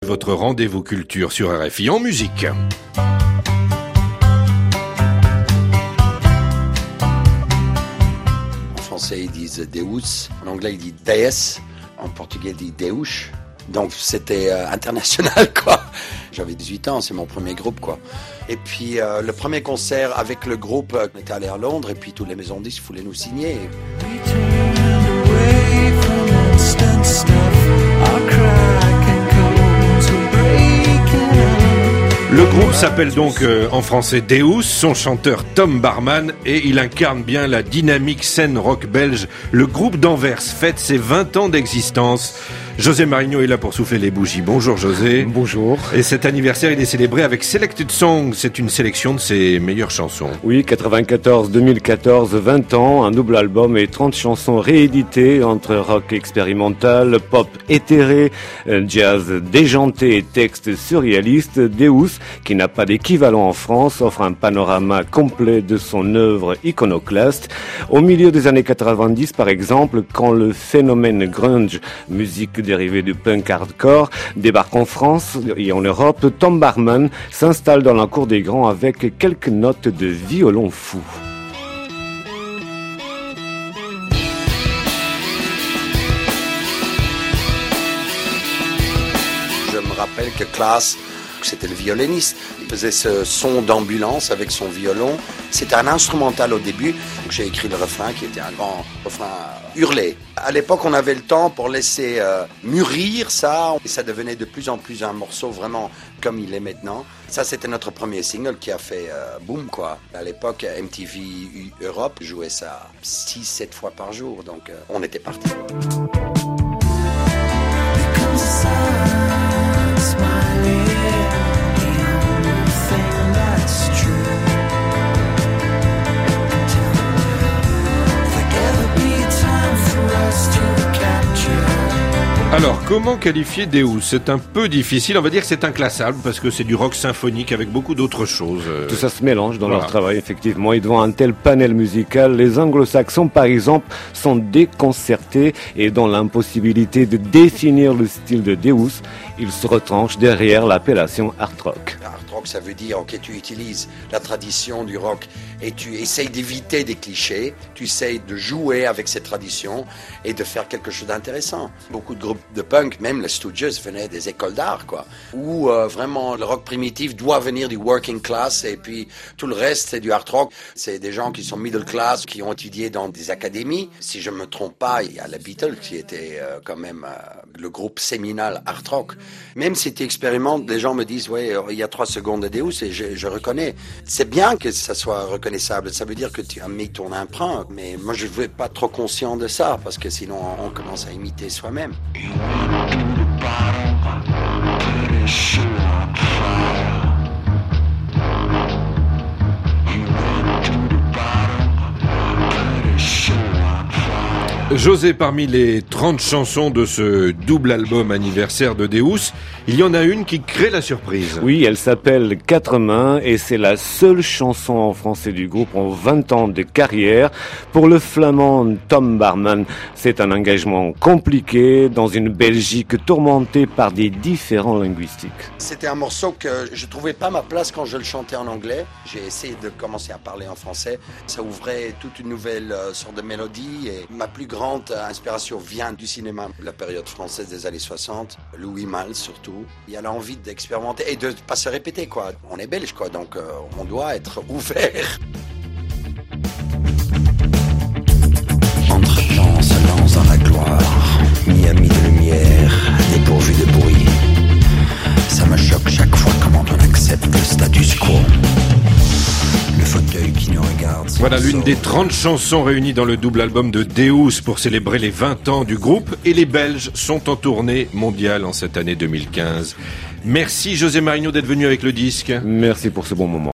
votre rendez-vous culture sur RFI en musique. En français, ils disent Deus. En anglais, ils disent Deus. En portugais, ils disent Deus. Donc, c'était international, quoi. J'avais 18 ans, c'est mon premier groupe, quoi. Et puis, le premier concert avec le groupe, on était allé à Londres, et puis toutes les maisons de disques voulaient nous signer. Le groupe s'appelle donc en français Deus, son chanteur Tom Barman, et il incarne bien la dynamique scène rock belge. Le groupe d'Anvers fête ses 20 ans d'existence. José Marigno est là pour souffler les bougies. Bonjour José. Bonjour. Et cet anniversaire, il est célébré avec Selected Songs. C'est une sélection de ses meilleures chansons. Oui, 94-2014, 20 ans, un double album et 30 chansons rééditées entre rock expérimental, pop éthéré, jazz déjanté et textes surréalistes. Deus, qui n'a pas d'équivalent en France, offre un panorama complet de son œuvre iconoclaste. Au milieu des années 90, par exemple, quand le phénomène grunge, musique dérivé du punk hardcore, débarque en France et en Europe, Tom Barman s'installe dans la cour des grands avec quelques notes de violon fou. Je me rappelle que Klaas, c'était le violoniste, il faisait ce son d'ambulance avec son violon. C'était un instrumental au début. J'ai écrit le refrain qui était un grand refrain hurlé. À l'époque, on avait le temps pour laisser mûrir ça. Et ça devenait de plus en plus un morceau vraiment comme il est maintenant. Ça, c'était notre premier single qui a fait boom, quoi. À l'époque, MTV Europe jouait ça 6-7 fois par jour. Donc, on était parti. Alors, comment qualifier Deus ? C'est un peu difficile, on va dire que c'est inclassable, parce que c'est du rock symphonique avec beaucoup d'autres choses. Tout ça se mélange dans leur travail, effectivement. Et devant un tel panel musical, les anglo-saxons, par exemple, sont déconcertés et dans l'impossibilité de définir le style de Deus, ils se retranchent derrière l'appellation art rock. Art rock, ça veut dire que tu utilises la tradition du rock et tu essayes d'éviter des clichés, tu essayes de jouer avec ces traditions et de faire quelque chose d'intéressant. Beaucoup de groupes de punk, même les Stooges, venaient des écoles d'art, quoi. Où vraiment le rock primitif doit venir du working class et puis tout le reste c'est du art rock. C'est des gens qui sont middle class, qui ont étudié dans des académies. Si je me trompe pas, il y a les Beatles qui étaient quand même le groupe séminal art rock. Même si tu expérimentes, les gens me disent ouais, il y a 3 secondes de Deus et je reconnais. C'est bien que ça soit reconnaissable. Ça veut dire que tu as mis ton empreinte. Mais moi je ne veux pas trop conscient de ça parce que sinon on commence à imiter soi-même. José, parmi les 30 chansons de ce double album anniversaire de Deus, il y en a une qui crée la surprise. Oui, elle s'appelle Quatre mains et c'est la seule chanson en français du groupe en 20 ans de carrière. Pour le flamand Tom Barman, c'est un engagement compliqué dans une Belgique tourmentée par des différends linguistiques. C'était un morceau que je trouvais pas ma place quand je le chantais en anglais. J'ai essayé de commencer à parler en français. Ça ouvrait toute une nouvelle sorte de mélodie et ma plus grande inspiration vient du cinéma, la période française des années 60, Louis Malle surtout. Il y a l'envie d'expérimenter et de pas se répéter, quoi. On est belge, quoi, donc on doit être ouvert. Entre-temps se lance dans la gloire, mi-ami de lumière, dépourvu de bruit. Ça me choque chaque fois comment on accepte le status quo. Le fauteuil qui nous regarde. Voilà l'une des 30 chansons réunies dans le double album de Deus pour célébrer les 20 ans du groupe. Et les Belges sont en tournée mondiale en cette année 2015. Merci José Marigno d'être venu avec le disque. Merci pour ce bon moment.